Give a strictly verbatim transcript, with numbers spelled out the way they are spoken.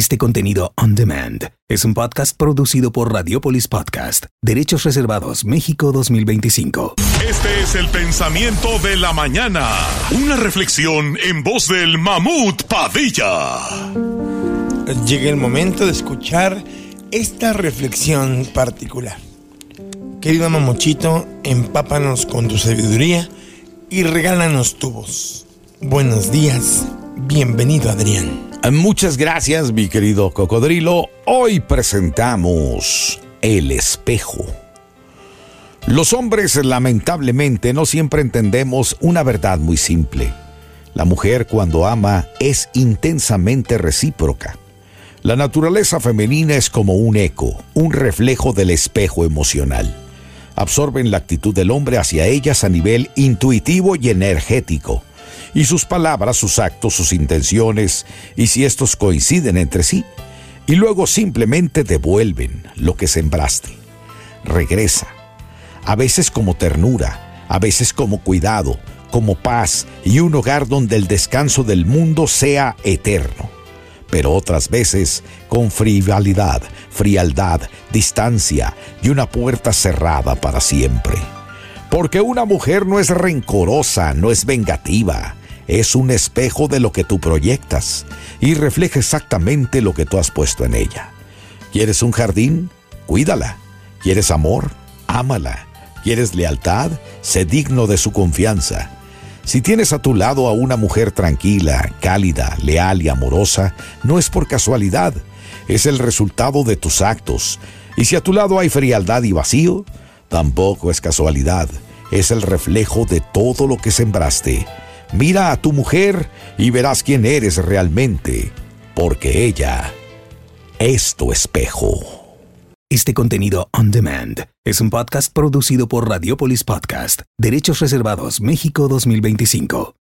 Este contenido on demand es un podcast producido por Radiopolis Podcast, Derechos Reservados, México dos mil veinticinco. Este es el pensamiento de la mañana. Una reflexión en voz del Mamut Padilla. Llega el momento de escuchar esta reflexión particular. Querido Mamuchito, empápanos con tu sabiduría y regálanos tu voz. Buenos días, bienvenido Adrián. Muchas gracias, mi querido cocodrilo. Hoy presentamos el espejo. Los hombres, lamentablemente, no siempre entendemos una verdad muy simple. La mujer, cuando ama, es intensamente recíproca. La naturaleza femenina es como un eco, un reflejo del espejo emocional. Absorben la actitud del hombre hacia ellas a nivel intuitivo y energético. Y sus palabras, sus actos, sus intenciones, y si estos coinciden entre sí, y luego simplemente devuelven lo que sembraste. Regresa, a veces como ternura, a veces como cuidado, como paz y un hogar donde el descanso del mundo sea eterno. Pero otras veces con frivolidad, frialdad, distancia y una puerta cerrada para siempre. Porque una mujer no es rencorosa, no es vengativa. Es un espejo de lo que tú proyectas y refleja exactamente lo que tú has puesto en ella. ¿Quieres un jardín? Cuídala. ¿Quieres amor? Ámala. ¿Quieres lealtad? Sé digno de su confianza. Si tienes a tu lado a una mujer tranquila, cálida, leal y amorosa, no es por casualidad. Es el resultado de tus actos. Y si a tu lado hay frialdad y vacío, tampoco es casualidad. Es el reflejo de todo lo que sembraste. Mira a tu mujer y verás quién eres realmente, porque ella es tu espejo. Este contenido on demand es un podcast producido por Radiopolis Podcast, Derechos Reservados, México dos mil veinticinco.